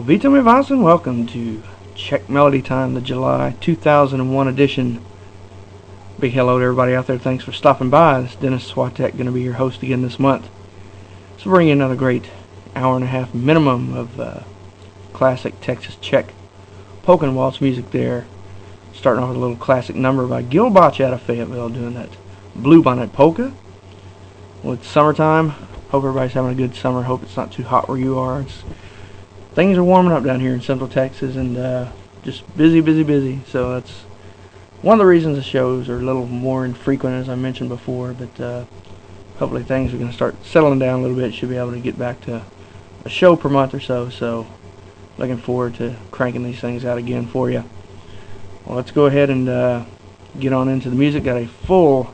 Vito mi vas and welcome to Czech Melody Time, the July 2001 edition. Big hello to everybody out there. Thanks for stopping by. This is Dennis Swatek, going to be your host again this month. So bring you another great hour and a half minimum of classic Texas Czech polka and waltz music there. Starting off with a little classic number by Gilbach out of Fayetteville, doing that Bluebonnet polka. Well, it's summertime. Hope everybody's having a good summer. Hope it's not too hot where you are. Things are warming up down here in Central Texas, and just busy. So that's one of the reasons the shows are a little more infrequent, as I mentioned before. But hopefully things are going to start settling down a little bit. Should be able to get back to a show per month or so. So looking forward to cranking these things out again for you. Well, let's go ahead and get on into the music. Got a full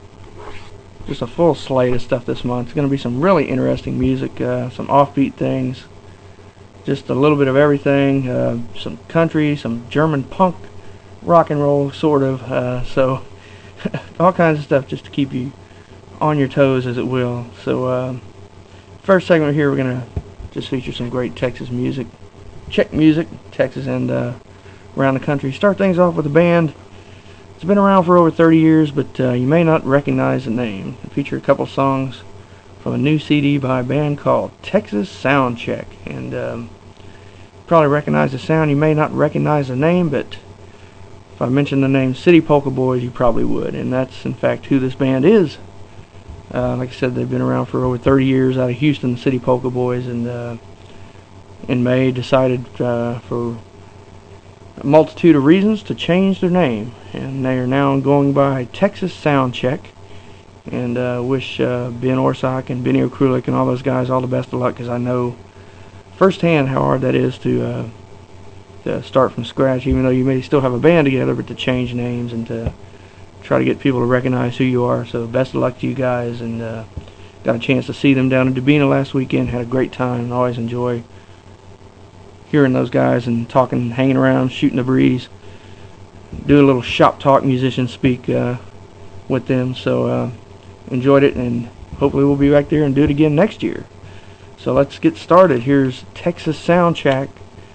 slate of stuff this month. It's going to be some really interesting music, some offbeat things. Just a little bit of everything, some country, some German punk, rock and roll, sort of. So all kinds of stuff just to keep you on your toes, as it will. So first segment here, we're going to just feature some great Texas music, Czech music, Texas and around the country. Start things off with a band. It's been around for over 30 years, but you may not recognize the name. I feature a couple songs from a new CD by a band called Texas Soundcheck, and probably recognize the sound. You may not recognize the name, but if I mentioned the name City Polka Boys, you probably would, and that's in fact who this band is. Like I said, they've been around for over 30 years out of Houston, the City Polka Boys, and in May decided for a multitude of reasons to change their name, and they are now going by Texas Soundcheck. And wish Ben Orsak and Benny Okrulik and all those guys all the best of luck, because I know firsthand how hard that is to start from scratch, even though you may still have a band together, but to change names and to try to get people to recognize who you are. So best of luck to you guys, and got a chance to see them down in Dubina last weekend. Had a great time, and always enjoy hearing those guys and talking, hanging around, shooting the breeze, do a little shop talk, musician speak with them. So enjoyed it, and hopefully we'll be back there and do it again next year. So let's get started. Here's Texas Soundcheck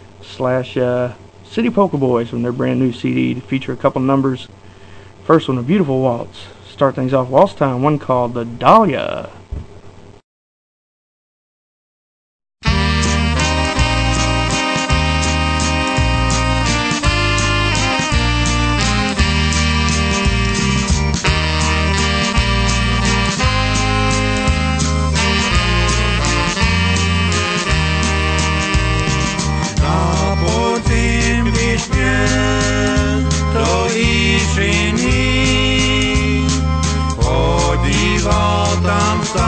/ City Polka Boys from their brand new CD to feature a couple numbers. First one, a beautiful waltz. Start things off waltz time, one called the Dahlia. Podíval tam sa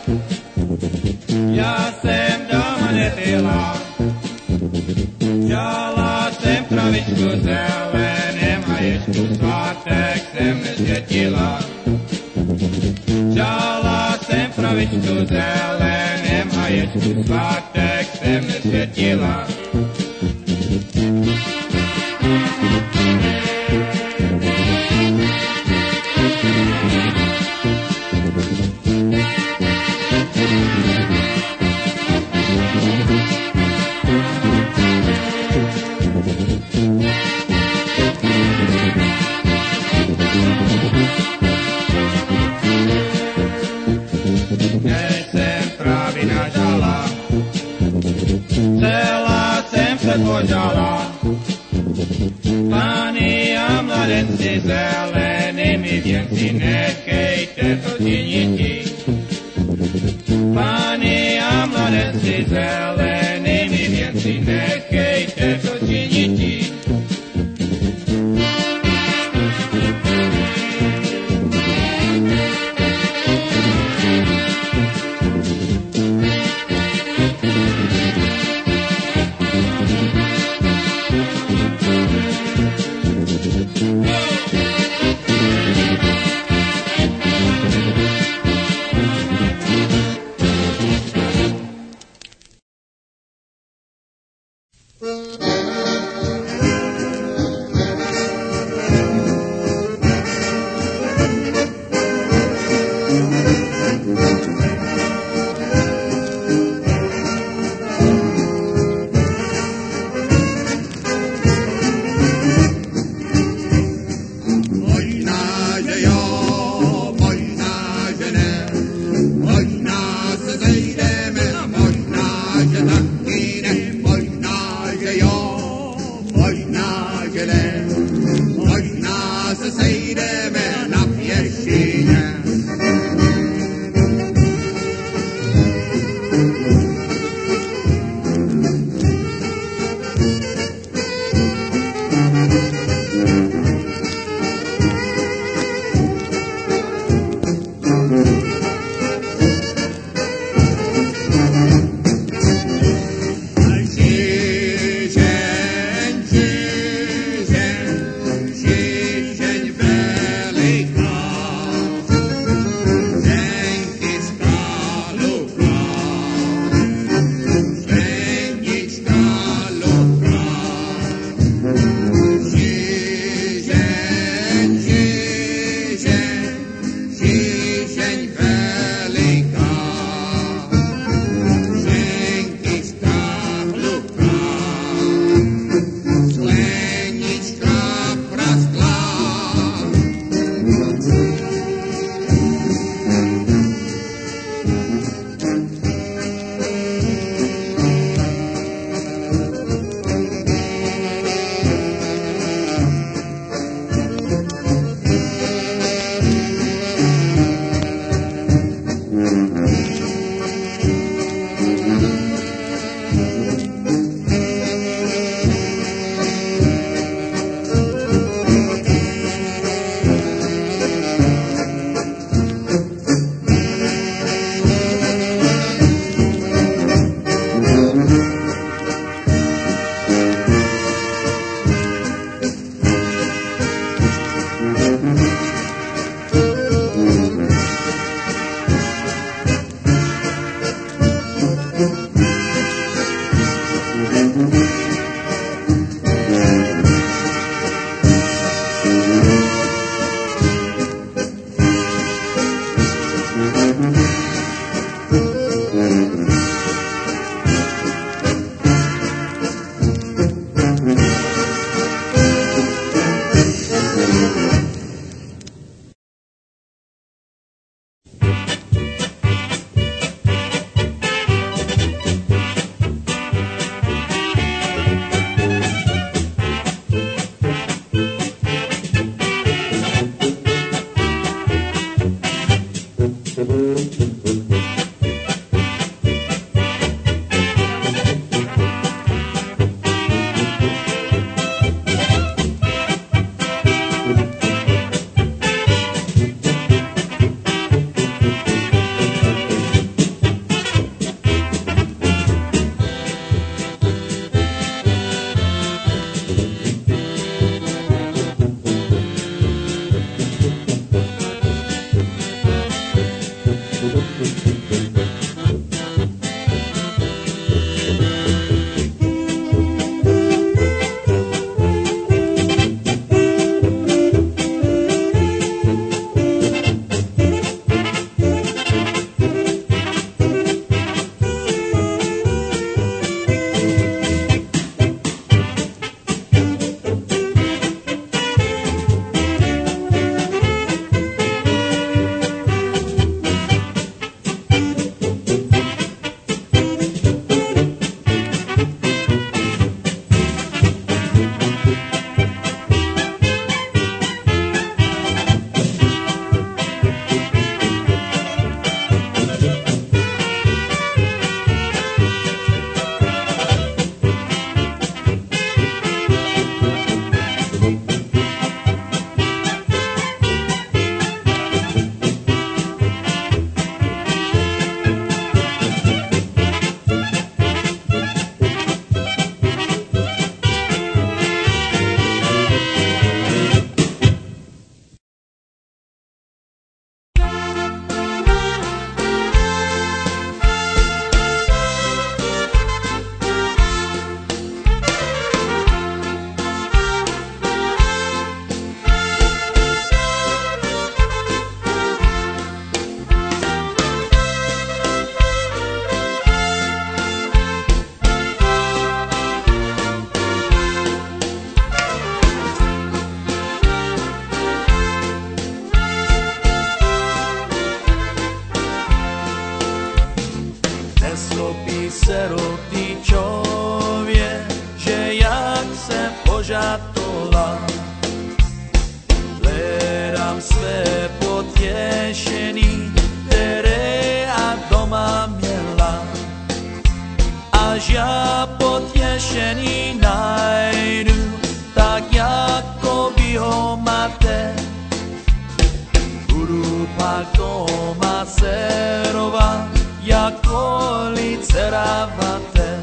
Já jsem doma nebyla, dělala jsem travičku zelenem a ještě svátek jsem nesvětila. Dělala jsem travičku zelenem a ještě svátek jsem nesvětila. Celá jsem se požala, páni a mladenci zelenými věnci, nechejte to činiti. Páni a mladenci zelenými věnci, nechejte to činiti. serotý čově, že jak se požatola, hledám své potěšení, které a doma měla. Až já potěšení najdu, tak jako by ho máte, budu pak doma serovat, jako liceravate.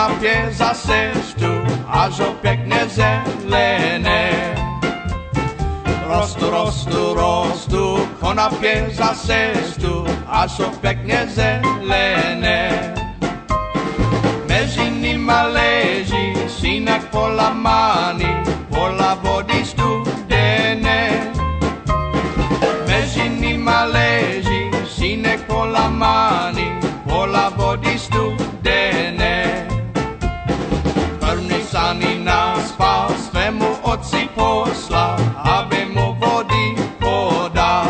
konopie za cestu a zo pekne zelené. Rostu, konopie za cestu a zo pekne zelené. Mezi nima leží synek polamaný, pola vody studené. Mezi nima leží synek polamaný, pola vody studené. Prvný sany naspal, svému otci poslal, aby mu vody podal.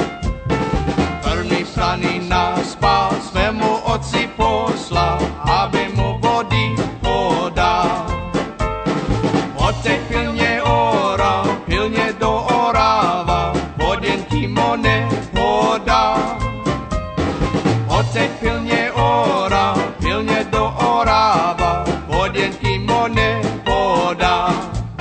Prvný sany naspal, svému otci poslal, aby mu vody podal. Otec pilně oral, pilně doorával, voděn ti mo nepodal. Otec pilně oral, pilně doorával, voděn ti mo nepodal.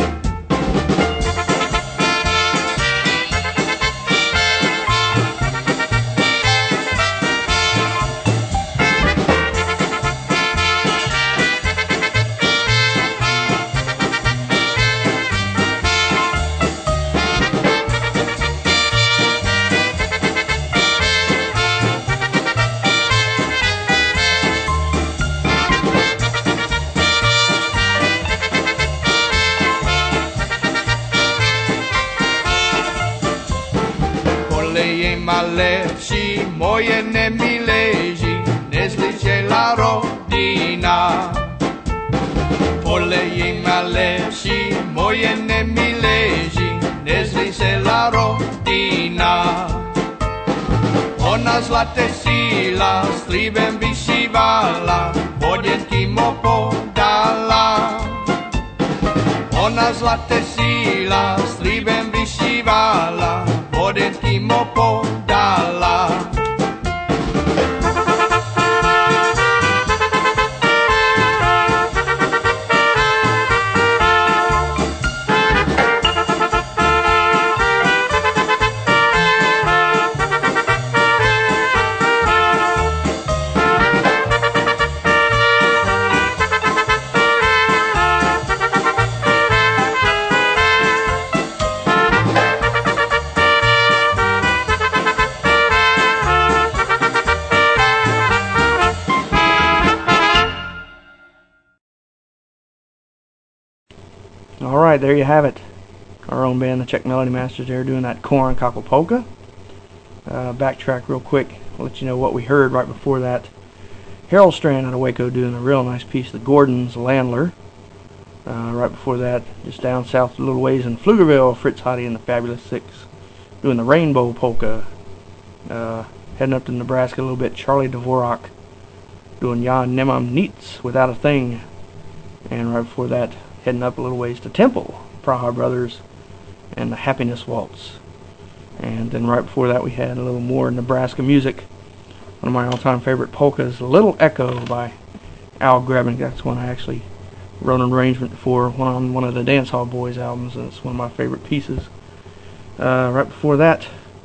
Ma lepší, moje nemilejší, nezličela rodina. Polej ma lepší, moje nemilejší, nezličela rodina. Ona zlaté síla, slíbem vyšívala, voděnky mo podala. Ona zlaté síla, slíbem vyšívala, vodenky mo podala. Alright, there you have it. Our own band, the Czech Melody Masters, there doing that Corn Cockle Polka. Backtrack real quick, I'll let you know what we heard right before that. Harold Strand out of Waco doing a real nice piece, The Gordons Landler. Right before that, just down south a little ways in Pflugerville, Fritz Hottie and the Fabulous Six doing the Rainbow Polka. Heading up to Nebraska a little bit, Charlie Dvorak doing Ja Nemam Niets, Without a Thing. And right before that, heading up a little ways to Temple, Praha Brothers and the Happiness Waltz. And then right before that we had a little more Nebraska music. One of my all-time favorite polkas, Little Echo by Al Grebin. That's one I actually wrote an arrangement for on one of the Dance Hall Boys albums, and it's one of my favorite pieces. Right before that,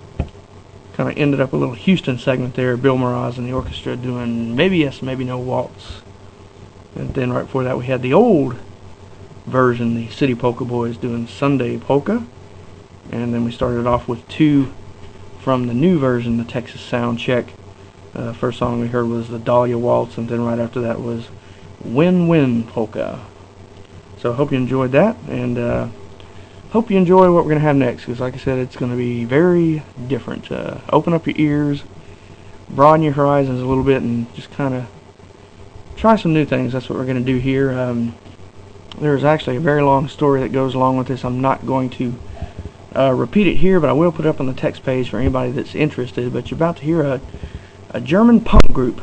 kind of ended up a little Houston segment there, Bill Mraz and the orchestra doing Maybe Yes, Maybe No Waltz. And then right before that we had the old version, the City Polka Boys doing Sunday Polka. And then we started off with two from the new version, the Texas Sound Check. First song we heard was the Dahlia Waltz, and then right after that was Win-Win Polka. So I hope you enjoyed that, and hope you enjoy what we're going to have next, because like I said, it's going to be very different. Open up your ears, broaden your horizons a little bit, and just kind of try some new things. That's what we're going to do here. There's actually a very long story that goes along with this. I'm not going to repeat it here, but I will put it up on the text page for anybody that's interested. But you're about to hear a German punk group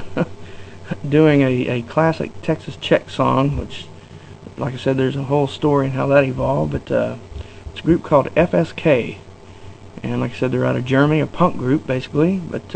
doing a classic Texas Czech song, which, like I said, there's a whole story and how that evolved. But it's a group called FSK, and like I said, they're out of Germany, a punk group basically. But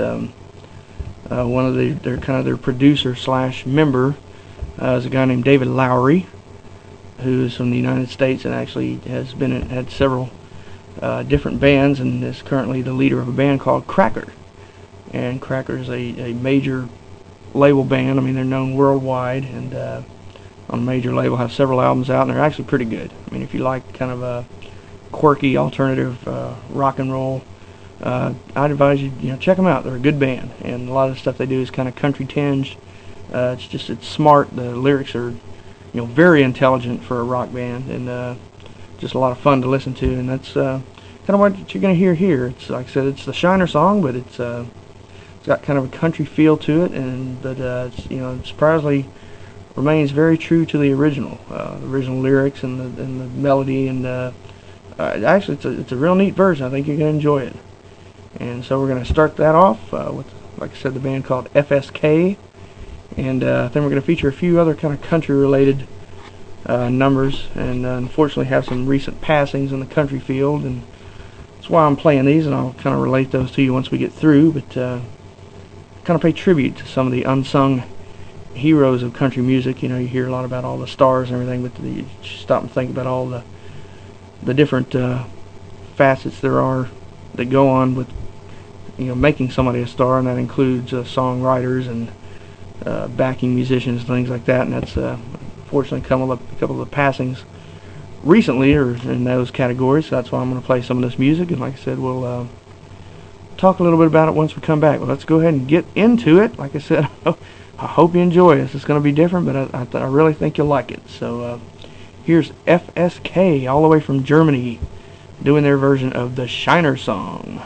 one of their producer slash member is a guy named David Lowry, who's from the United States and actually has had several different bands, and is currently the leader of a band called Cracker. And Cracker is a major label band. I mean, they're known worldwide, and on a major label, have several albums out, and they're actually pretty good. I mean, if you like kind of a quirky alternative rock and roll, I'd advise you, check them out. They're a good band, and a lot of the stuff they do is kind of country tinged. It's smart. The lyrics are, very intelligent for a rock band, and just a lot of fun to listen to. And that's kind of what you're going to hear here. It's like I said, it's the Shiner song, but it's got kind of a country feel to it, and but it's, surprisingly remains very true to the original lyrics and the melody, and actually it's a real neat version. I think you're going to enjoy it. And so we're going to start that off with, like I said, the band called FSK, and then we're going to feature a few other kind of country-related numbers, and unfortunately have some recent passings in the country field, and that's why I'm playing these, and I'll kind of relate those to you once we get through, but kind of pay tribute to some of the unsung heroes of country music. You hear a lot about all the stars and everything, but you stop and think about all the different facets there are that go on with making somebody a star, and that includes songwriters and backing musicians and things like that. And that's fortunately come with a couple of the passings recently or in those categories, so that's why I'm going to play some of this music, and like I said, we'll talk a little bit about it once we come back. Well, let's go ahead and get into it. Like I said, I hope you enjoy this. It's going to be different, but I really think you'll like it. So here's FSK, all the way from Germany, doing their version of the Shiner song.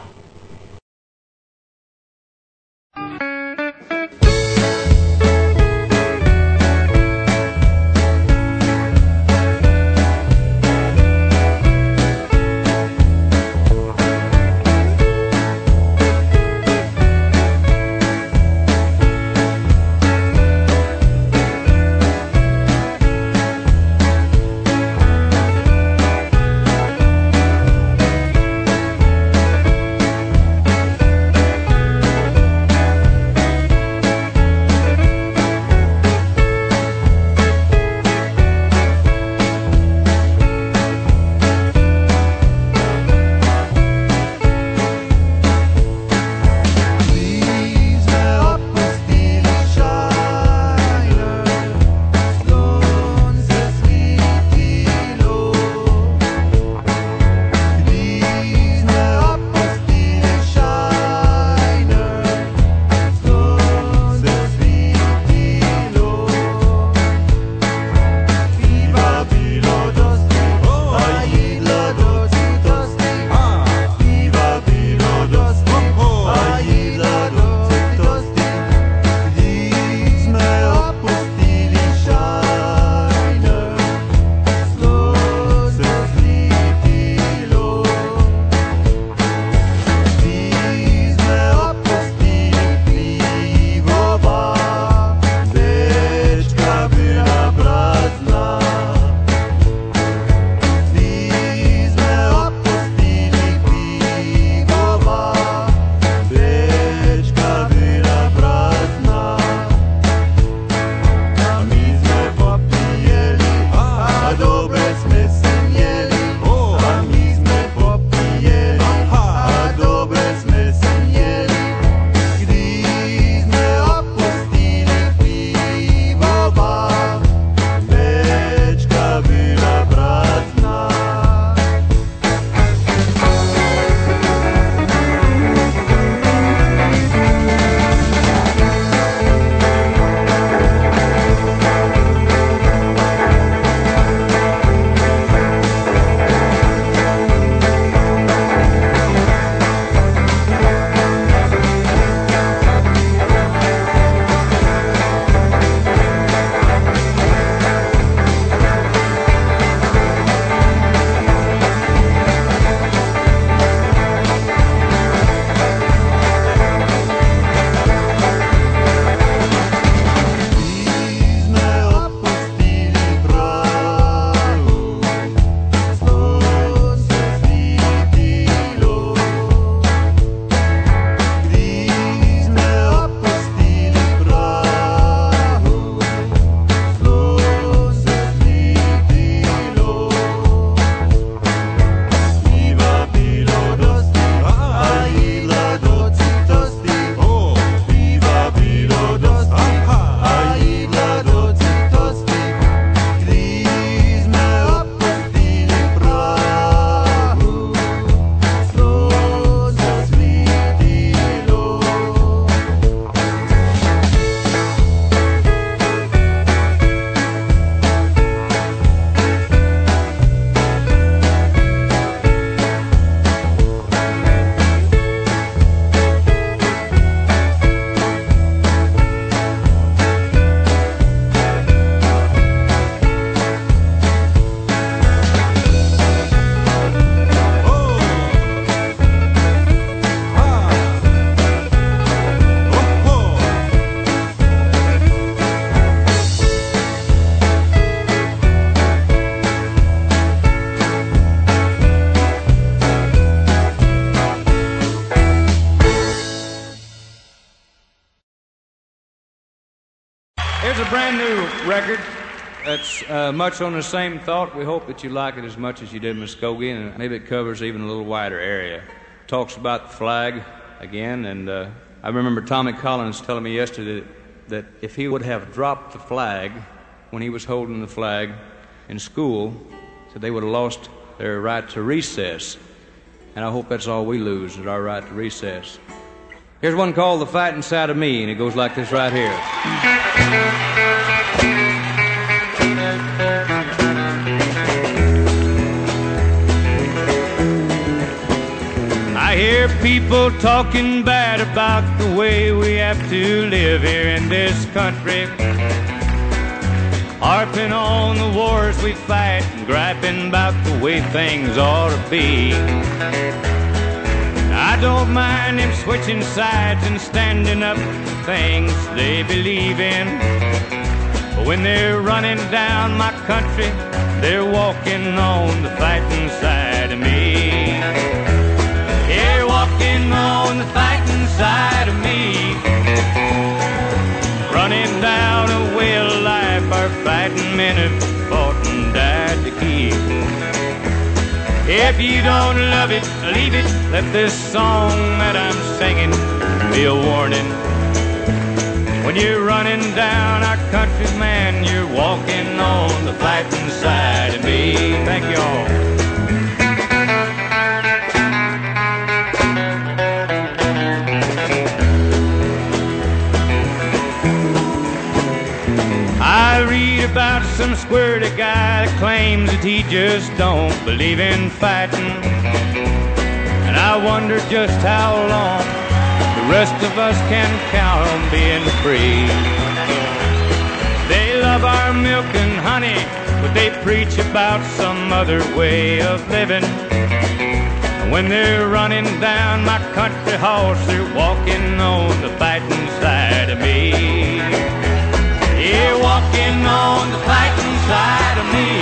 Here's a brand new record that's much on the same thought. We hope that you like it as much as you did Muskogee, and maybe it covers even a little wider area. Talks about the flag again, and I remember Tommy Collins telling me yesterday that if he would have dropped the flag when he was holding the flag in school, so they would have lost their right to recess. And I hope that's all we lose, is our right to recess. Here's one called The Fight Inside of Me, and it goes like this right here. I hear people talking bad about the way we have to live here in this country, harping on the wars we fight and griping about the way things ought to be. I don't mind them switching sides and standing up for things they believe in, but when they're running down my country, they're walking on the fighting side of me. They're walking on the fighting side of me, running down a way of life our fighting men have fought and died to keep. If you don't love it, leave it. Let this song that I'm singing be a warning. When you're running down our country, man, you're walking on the fighting side of me. Thank you all. I read about some squirty guy that claims that he just don't believe in fighting, and I wonder just how long the rest of us can count on being free. They love our milk and honey, but they preach about some other way of living. And when they're running down my country horse, they're walking on the fighting side of me. Yeah, walking on the fighting side of me,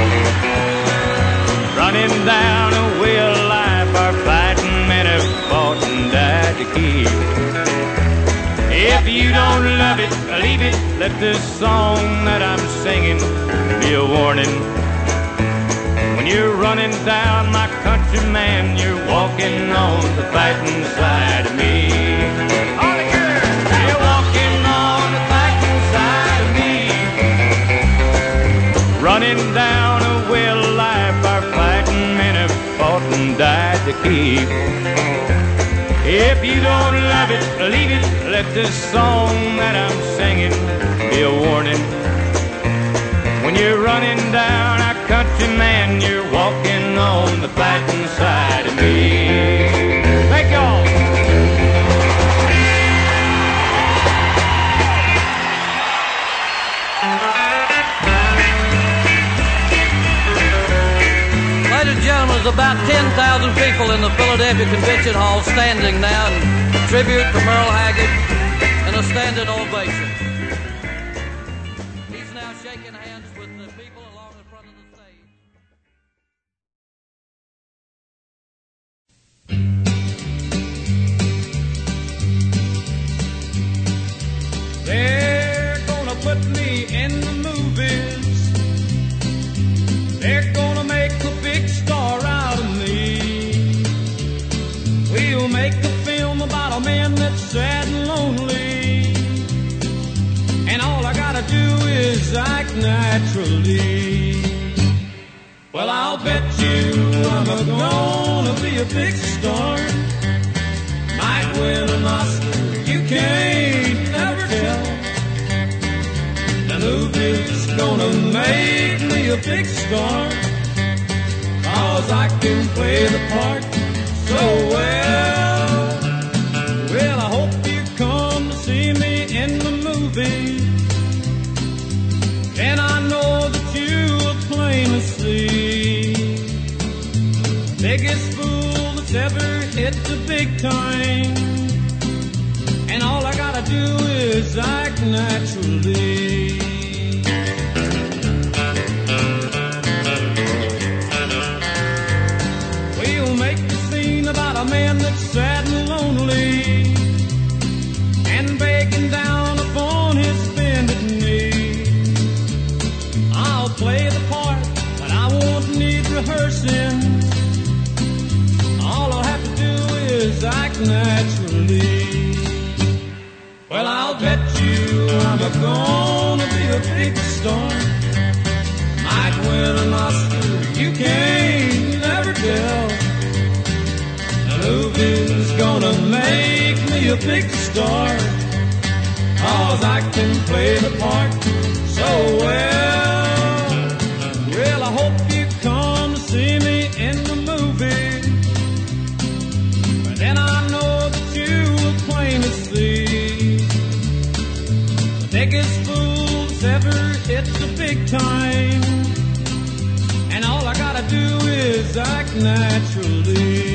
running down a way of life our fighting men have fought and died to keep. If you don't love it, leave it. Let this song that I'm singing be a warning. When you're running down my country, man, you're walking on the fighting side of me. Running down a way of life our fighting men have fought and died to keep. If you don't love it, leave it. Let this song that I'm singing be a warning. When you're running down our country, man, you're walking on the fighting side of me. Thank y'all. Ladies and gentlemen, there's about 10,000 people in the Philadelphia Convention Hall standing now in tribute to Merle Haggard and a standing ovation. He's now shaking hands with the people along the front of the stage. They're gonna put me in the movies. They're gonna make a big star out of me. We'll make a film about a man that's sad and lonely, and all I gotta do is act naturally. Well, I'll bet you I'm gonna be a big star. Might win an Oscar, you can't never tell. The movie's gonna make me a big star, 'cause I can play the part so well. Well, I hope you come to see me in the movie, and I know that you will plainly see biggest fool that's ever hit the big time, and all I gotta do is act naturally. We'll make the scene about a man that's sad and lonely, and begging down upon his bended knee. act naturally. Well, I'll bet you I'm gonna be a big star. Might win an Oscar, you can't never tell. Louisville's gonna make me a big star, 'cause I can play the part so well. Well, I hope you come to see me in the movie, but then I know that you will plainly see the biggest fools ever hit the big time, and all I gotta do is act naturally.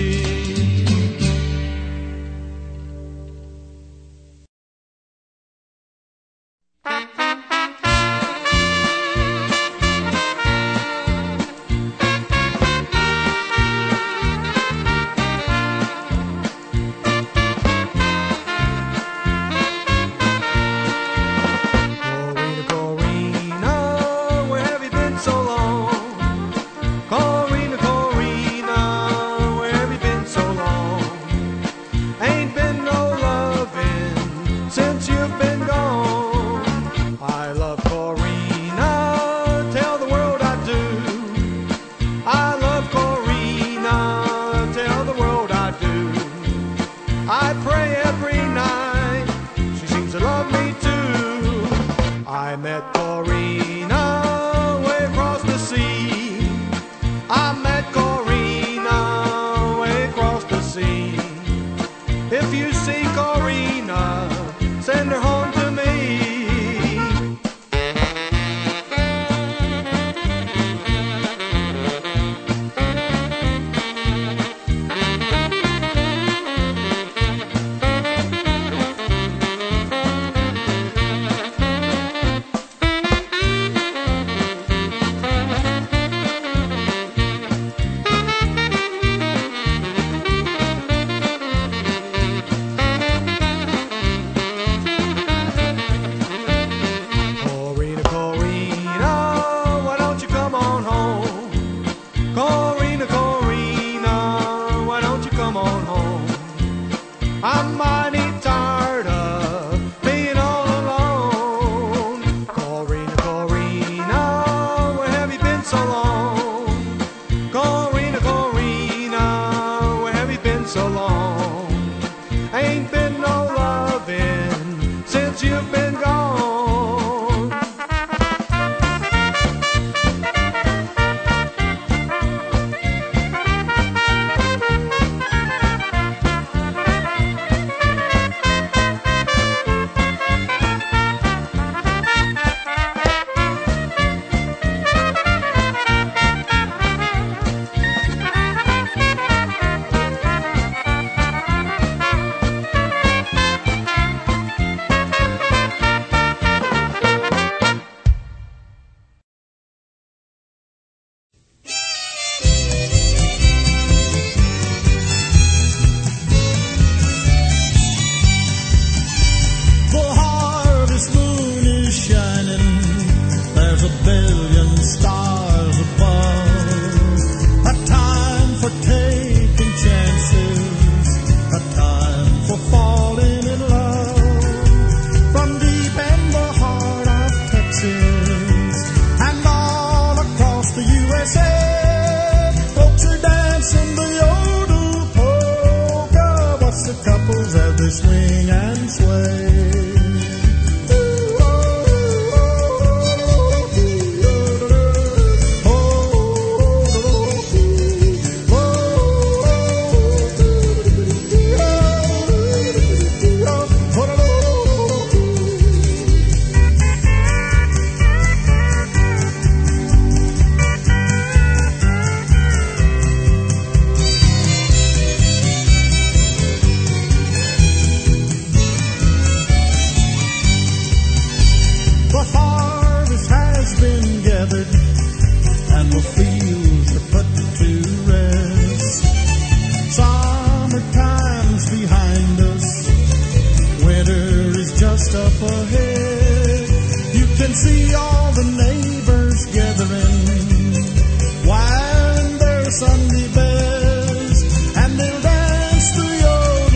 Sunday bells, and they'll dance the yodel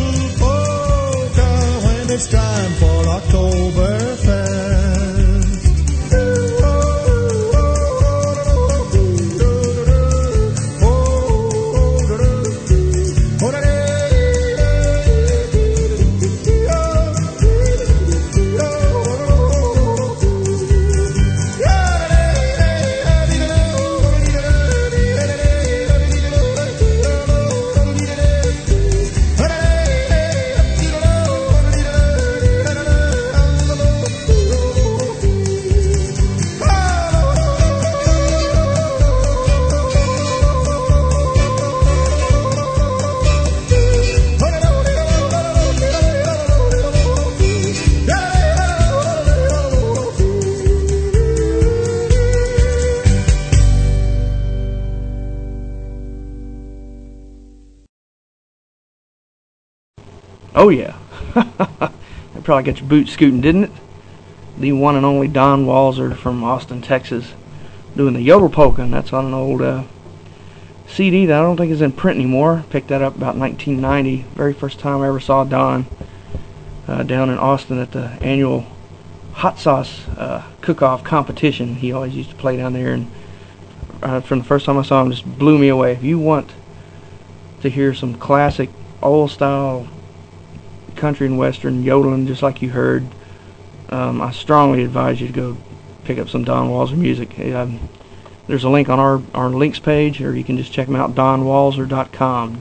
Oh yeah. That probably got your boots scooting, didn't it? The one and only Don Walser from Austin, Texas, doing the Yodel Polka, and that's on an old CD that I don't think is in print anymore. Picked that up about 1990. Very first time I ever saw Don down in Austin at the annual hot sauce cook-off competition. He always used to play down there, and from the first time I saw him, just blew me away. If you want to hear some classic old style country and western yodeling just like you heard, I strongly advise you to go pick up some Don Walser music. There's a link on our links page, or you can just check them out, donwalser.com,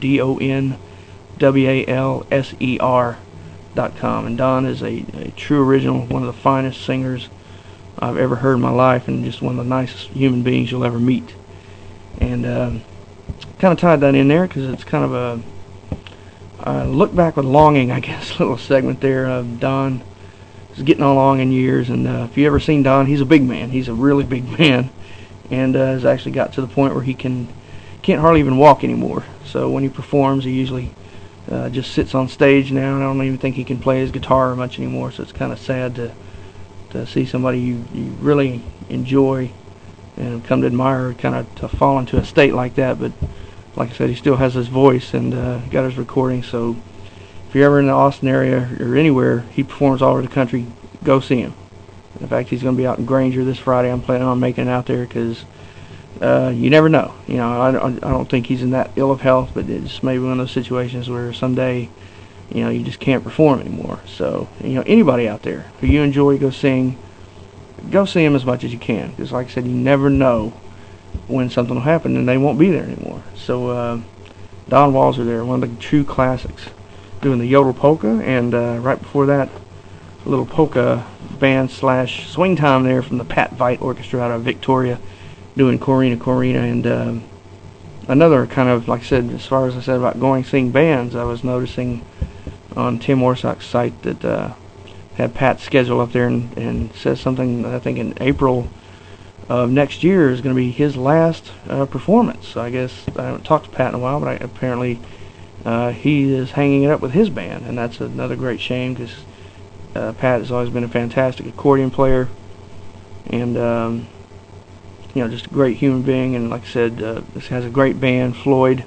DonWalser.com. And Don is a true original, one of the finest singers I've ever heard in my life, and just one of the nicest human beings you'll ever meet. And kind of tied that in there because it's kind of a look back with longing, I guess, little segment there of Don is getting along in years. And if you ever seen Don, he's a big man. He's a really big man, and has actually got to the point where he can't hardly even walk anymore. So when he performs, he usually just sits on stage now, and I don't even think he can play his guitar much anymore. So it's kind of sad to see somebody you really enjoy and come to admire kind of to fall into a state like that. But like I said, he still has his voice and got his recording. So if you're ever in the Austin area or anywhere, he performs all over the country, go see him. In fact, he's going to be out in Granger this Friday. I'm planning on making it out there because you never know. You know, I don't think he's in that ill of health, but it's maybe one of those situations where someday, you know, you just can't perform anymore. So, you know, anybody out there who you enjoy, go see him as much as you can. Because like I said, you never know when something will happen and they won't be there anymore. So Don Walser there, one of the true classics, doing the Yodel Polka, and right before that, a little polka band / swing time there from the Pat Veit Orchestra out of Victoria, doing Corina Corina. And another kind of, like I said, as far as I said about going seeing bands, I was noticing on Tim Warsack's site that had Pat's schedule up there, and says something, I think in April of next year is going to be his last performance. So I guess I haven't talked to Pat in a while, but apparently he is hanging it up with his band, and that's another great shame because Pat has always been a fantastic accordion player, and you know, just a great human being. And like I said, this has a great band, Floyd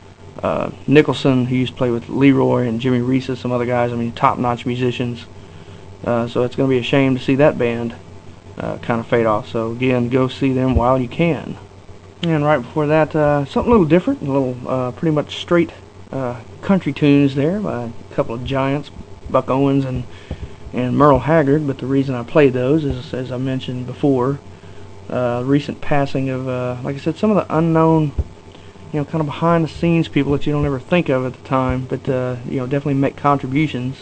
Nicholson, who used to play with Leroy and Jimmy Reese, some other guys. I mean, top-notch musicians. So it's going to be a shame to see that band kind of fade off. So again, go see them while you can. And right before that, something a little different, a little pretty much straight country tunes there by a couple of giants, Buck Owens and Merle Haggard. But the reason I played those is, as I mentioned before, recent passing of, like I said, some of the unknown, you know, kind of behind the scenes people that you don't ever think of at the time, but you know, definitely make contributions.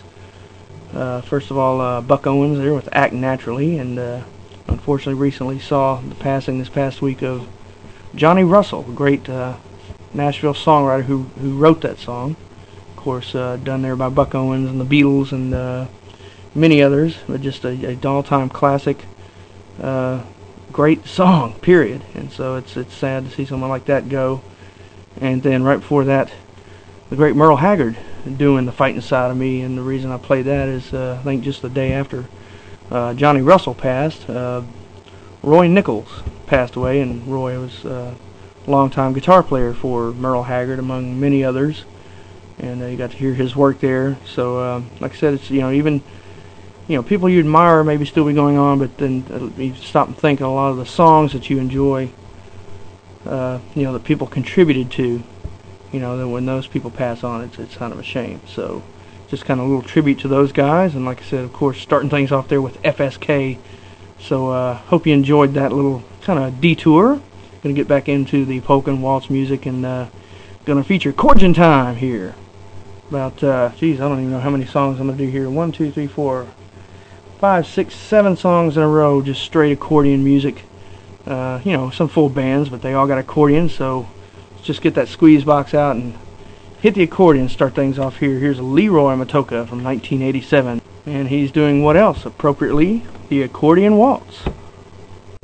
First of all, Buck Owens there with Act Naturally, and unfortunately recently saw the passing this past week of Johnny Russell, a great Nashville songwriter who wrote that song. Of course, done there by Buck Owens and the Beatles and many others, but just a all-time classic, great song, period. And so it's sad to see someone like that go. And then right before that, the great Merle Haggard doing The Fighting Side of Me. And the reason I played that is I think just the day after Johnny Russell passed, Roy Nichols passed away, and Roy was a longtime guitar player for Merle Haggard among many others, and you got to hear his work there. So like I said, it's, you know, even, you know, people you admire maybe still be going on, but then you stop and think of a lot of the songs that you enjoy, you know, that people contributed to, you know, that when those people pass on, it's kind of a shame. So just kind of a little tribute to those guys, and like I said, of course, starting things off there with FSK. So hope you enjoyed that little kind of detour. Going to get back into the polka and waltz music, and going to feature Accordion Time here. About, geez, I don't even know how many songs I'm going to do here. 1, 2, 3, 4, 5, 6, 7 songs in a row, just straight accordion music. You know, some full bands, but they all got accordions, so let's just get that squeeze box out and hit the accordion, start things off here. Here's Leroy Matoka from 1987, and he's doing what else? Appropriately, the Accordion Waltz.